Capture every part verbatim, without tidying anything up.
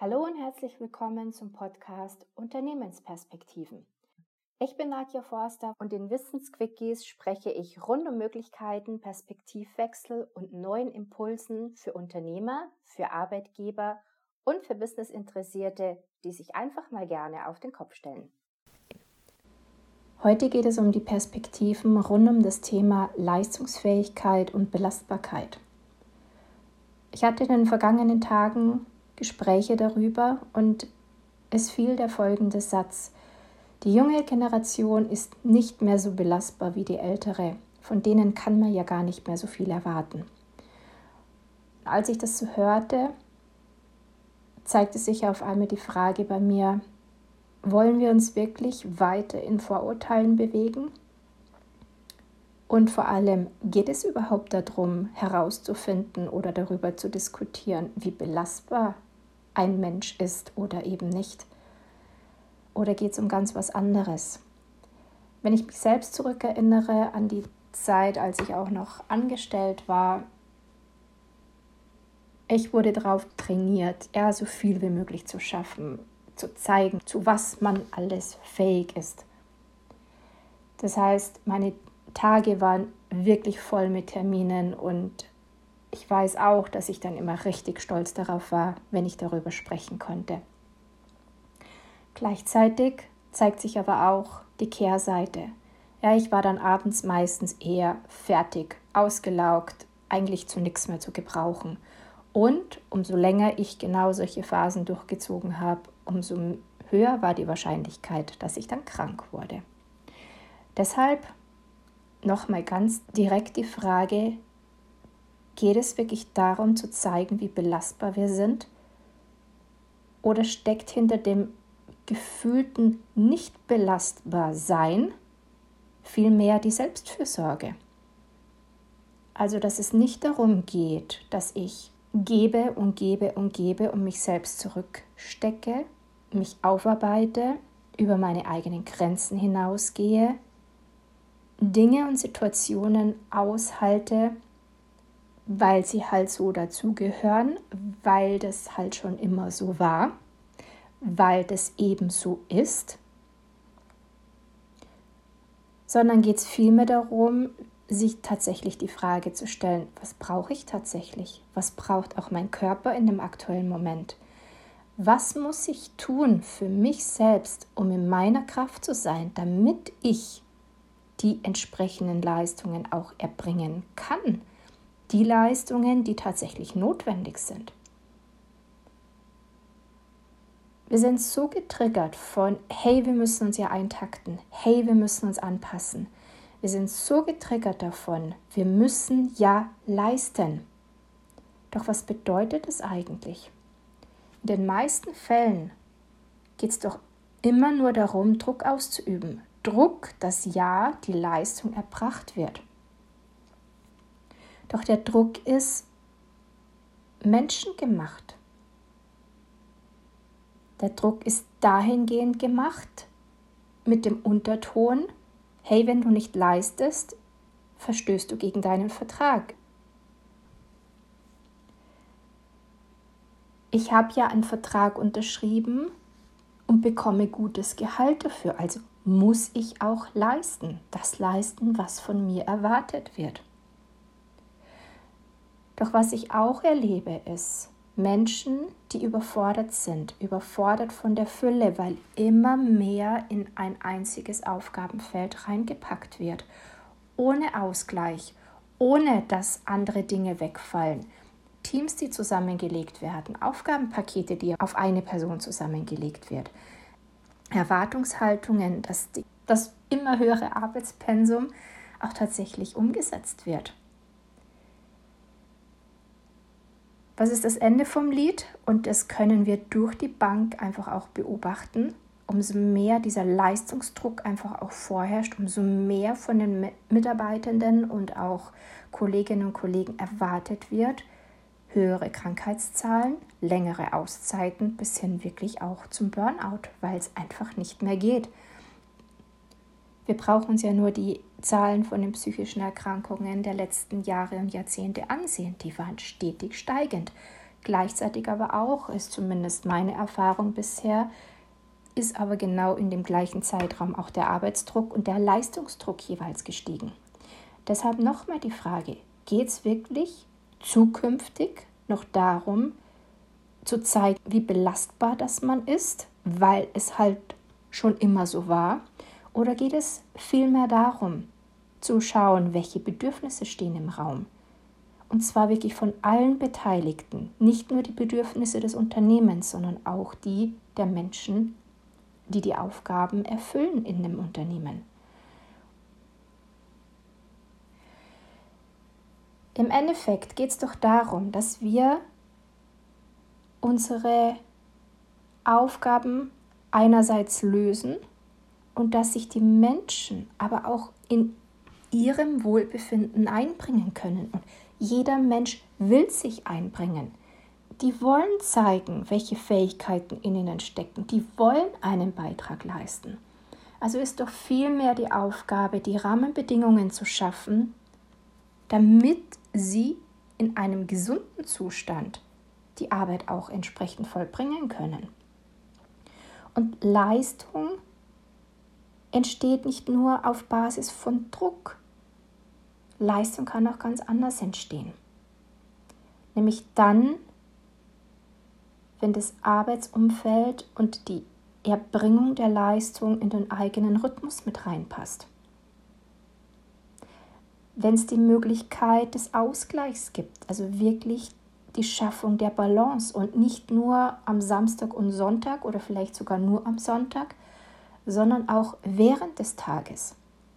Hallo und herzlich willkommen zum Podcast Unternehmensperspektiven. Ich bin Nadja Forster und in Wissensquickies spreche ich rund um Möglichkeiten, Perspektivwechsel und neuen Impulsen für Unternehmer, für Arbeitgeber und für Businessinteressierte, die sich einfach mal gerne auf den Kopf stellen. Heute geht es um die Perspektiven rund um das Thema Leistungsfähigkeit und Belastbarkeit. Ich hatte in den vergangenen Tagen Gespräche darüber und es fiel der folgende Satz: Die junge Generation ist nicht mehr so belastbar wie die ältere, von denen kann man ja gar nicht mehr so viel erwarten. Als ich das so hörte, zeigte sich auf einmal die Frage bei mir: Wollen wir uns wirklich weiter in Vorurteilen bewegen? Und vor allem, geht es überhaupt darum, herauszufinden oder darüber zu diskutieren, wie belastbar ein Mensch ist oder eben nicht? Oder geht es um ganz was anderes? Wenn ich mich selbst zurückerinnere an die Zeit, als ich auch noch angestellt war, ich wurde darauf trainiert, ja, so viel wie möglich zu schaffen, zu zeigen, zu was man alles fähig ist. Das heißt, meine Tage waren wirklich voll mit Terminen und ich weiß auch, dass ich dann immer richtig stolz darauf war, wenn ich darüber sprechen konnte. Gleichzeitig zeigt sich aber auch die Kehrseite. Ja, ich war dann abends meistens eher fertig, ausgelaugt, eigentlich zu nichts mehr zu gebrauchen. Und umso länger ich genau solche Phasen durchgezogen habe, umso höher war die Wahrscheinlichkeit, dass ich dann krank wurde. Deshalb nochmal ganz direkt die Frage: Geht es wirklich darum zu zeigen, wie belastbar wir sind? Oder steckt hinter dem gefühlten nicht belastbar sein vielmehr die Selbstfürsorge? Also, dass es nicht darum geht, dass ich gebe und gebe und gebe und mich selbst zurückstecke, mich aufarbeite, über meine eigenen Grenzen hinausgehe, Dinge und Situationen aushalte, weil sie halt so dazugehören, weil das halt schon immer so war, weil das eben so ist, sondern geht es vielmehr darum, sich tatsächlich die Frage zu stellen: Was brauche ich tatsächlich? Was braucht auch mein Körper in dem aktuellen Moment? Was muss ich tun für mich selbst, um in meiner Kraft zu sein, damit ich die entsprechenden Leistungen auch erbringen kann? Die Leistungen, die tatsächlich notwendig sind. Wir sind so getriggert von: Hey, wir müssen uns ja eintakten. Hey, wir müssen uns anpassen. Wir sind so getriggert davon, wir müssen ja leisten. Doch was bedeutet es eigentlich? In den meisten Fällen geht es doch immer nur darum, Druck auszuüben. Druck, dass ja die Leistung erbracht wird. Doch der Druck ist menschengemacht. Der Druck ist dahingehend gemacht mit dem Unterton: Hey, wenn du nicht leistest, verstößt du gegen deinen Vertrag. Ich habe ja einen Vertrag unterschrieben und bekomme gutes Gehalt dafür, also muss ich auch leisten, das leisten, was von mir erwartet wird. Doch was ich auch erlebe, ist Menschen, die überfordert sind, überfordert von der Fülle, weil immer mehr in ein einziges Aufgabenfeld reingepackt wird, ohne Ausgleich, ohne dass andere Dinge wegfallen. Teams, die zusammengelegt werden, Aufgabenpakete, die auf eine Person zusammengelegt wird, Erwartungshaltungen, dass die, das immer höhere Arbeitspensum auch tatsächlich umgesetzt wird. Was ist das Ende vom Lied? Und das können wir durch die Bank einfach auch beobachten. Umso mehr dieser Leistungsdruck einfach auch vorherrscht, umso mehr von den Mitarbeitenden und auch Kolleginnen und Kollegen erwartet wird, höhere Krankheitszahlen, längere Auszeiten bis hin wirklich auch zum Burnout, weil es einfach nicht mehr geht. Wir brauchen uns ja nur die Zahlen von den psychischen Erkrankungen der letzten Jahre und Jahrzehnte ansehen. Die waren stetig steigend. Gleichzeitig aber auch, ist zumindest meine Erfahrung bisher, ist aber genau in dem gleichen Zeitraum auch der Arbeitsdruck und der Leistungsdruck jeweils gestiegen. Deshalb nochmal die Frage, geht es wirklich zukünftig noch darum, zu zeigen, wie belastbar das man ist, weil es halt schon immer so war? Oder geht es vielmehr darum, zu schauen, welche Bedürfnisse stehen im Raum? Und zwar wirklich von allen Beteiligten, nicht nur die Bedürfnisse des Unternehmens, sondern auch die der Menschen, die die Aufgaben erfüllen in dem Unternehmen. Im Endeffekt geht es doch darum, dass wir unsere Aufgaben einerseits lösen und dass sich die Menschen aber auch in ihrem Wohlbefinden einbringen können. Und jeder Mensch will sich einbringen. Die wollen zeigen, welche Fähigkeiten in ihnen stecken. Die wollen einen Beitrag leisten. Also ist doch vielmehr die Aufgabe, die Rahmenbedingungen zu schaffen, damit sie in einem gesunden Zustand die Arbeit auch entsprechend vollbringen können. Und Leistung entsteht nicht nur auf Basis von Druck. Leistung kann auch ganz anders entstehen. Nämlich dann, wenn das Arbeitsumfeld und die Erbringung der Leistung in den eigenen Rhythmus mit reinpasst. Wenn es die Möglichkeit des Ausgleichs gibt, also wirklich die Schaffung der Balance und nicht nur am Samstag und Sonntag oder vielleicht sogar nur am Sonntag, sondern auch während des Tages.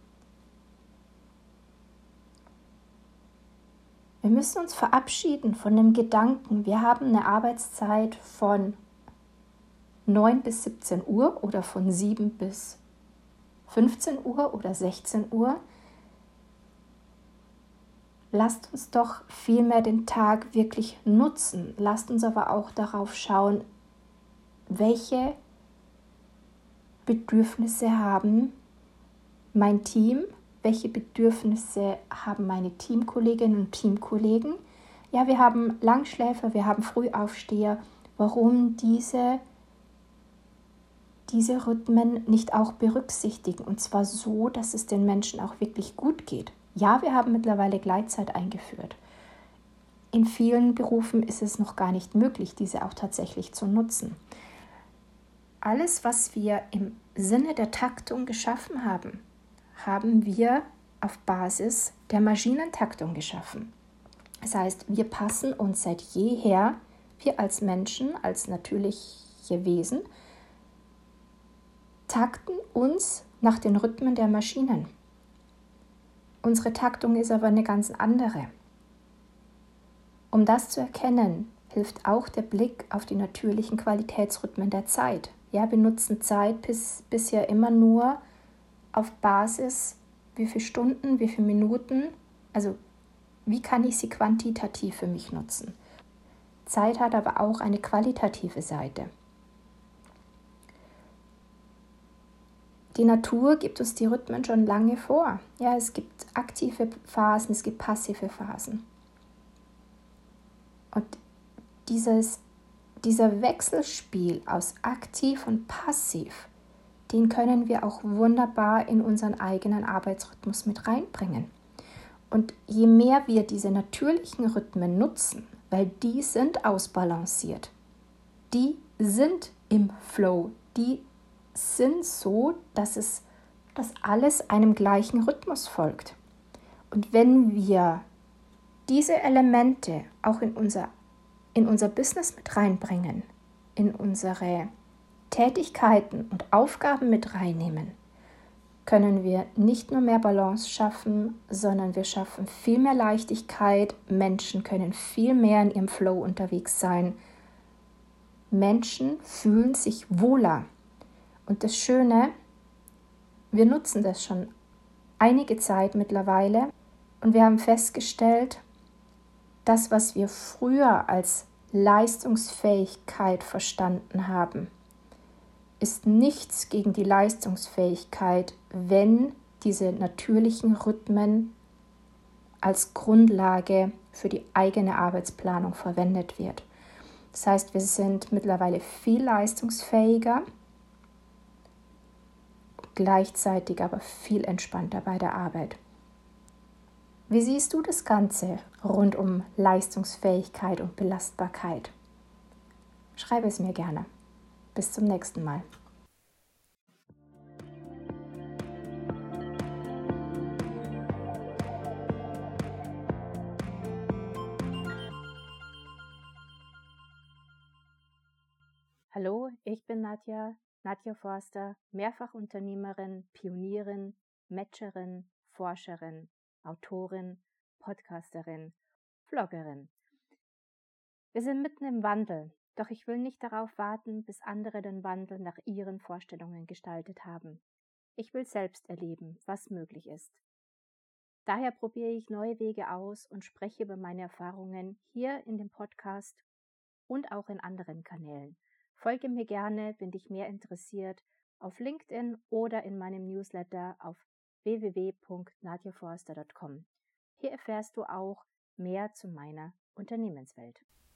Wir müssen uns verabschieden von dem Gedanken, wir haben eine Arbeitszeit von neun bis siebzehn Uhr oder von sieben bis fünfzehn Uhr oder sechzehn Uhr. Lasst uns doch vielmehr den Tag wirklich nutzen. Lasst uns aber auch darauf schauen, welche Bedürfnisse haben mein Team, welche Bedürfnisse haben meine Teamkolleginnen und Teamkollegen. Ja, wir haben Langschläfer, wir haben Frühaufsteher. Warum diese, diese Rhythmen nicht auch berücksichtigen? Und zwar so, dass es den Menschen auch wirklich gut geht. Ja, wir haben mittlerweile Gleitzeit eingeführt. In vielen Berufen ist es noch gar nicht möglich, diese auch tatsächlich zu nutzen. Alles, was wir im Sinne der Taktung geschaffen haben, haben wir auf Basis der Maschinentaktung geschaffen. Das heißt, wir passen uns seit jeher, wir als Menschen, als natürliche Wesen, takten uns nach den Rhythmen der Maschinen. Unsere Taktung ist aber eine ganz andere. Um das zu erkennen, hilft auch der Blick auf die natürlichen Qualitätsrhythmen der Zeit. Ja, wir nutzen Zeit bis, bisher immer nur auf Basis, wie viele Stunden, wie viele Minuten, also wie kann ich sie quantitativ für mich nutzen. Zeit hat aber auch eine qualitative Seite. Die Natur gibt uns die Rhythmen schon lange vor. Ja, es gibt aktive Phasen, es gibt passive Phasen. Und dieses, dieser Wechselspiel aus aktiv und passiv, den können wir auch wunderbar in unseren eigenen Arbeitsrhythmus mit reinbringen. Und je mehr wir diese natürlichen Rhythmen nutzen, weil die sind ausbalanciert, die sind im Flow, die sind so, dass es, dass alles einem gleichen Rhythmus folgt. Und wenn wir diese Elemente auch in unser, in unser Business mit reinbringen, in unsere Tätigkeiten und Aufgaben mit reinnehmen, können wir nicht nur mehr Balance schaffen, sondern wir schaffen viel mehr Leichtigkeit. Menschen können viel mehr in ihrem Flow unterwegs sein. Menschen fühlen sich wohler. Und das Schöne, wir nutzen das schon einige Zeit mittlerweile und wir haben festgestellt, das, was wir früher als Leistungsfähigkeit verstanden haben, ist nichts gegen die Leistungsfähigkeit, wenn diese natürlichen Rhythmen als Grundlage für die eigene Arbeitsplanung verwendet wird. Das heißt, wir sind mittlerweile viel leistungsfähiger, gleichzeitig aber viel entspannter bei der Arbeit. Wie siehst du das Ganze rund um Leistungsfähigkeit und Belastbarkeit? Schreibe es mir gerne. Bis zum nächsten Mal. Hallo, ich bin Nadja, Nadja Forster, Mehrfachunternehmerin, Pionierin, Matcherin, Forscherin, Autorin, Podcasterin, Vloggerin. Wir sind mitten im Wandel, doch ich will nicht darauf warten, bis andere den Wandel nach ihren Vorstellungen gestaltet haben. Ich will selbst erleben, was möglich ist. Daher probiere ich neue Wege aus und spreche über meine Erfahrungen hier in dem Podcast und auch in anderen Kanälen. Folge mir gerne, wenn dich mehr interessiert, auf LinkedIn oder in meinem Newsletter auf w w w punkt nadja forster punkt com. Hier erfährst du auch mehr zu meiner Unternehmenswelt.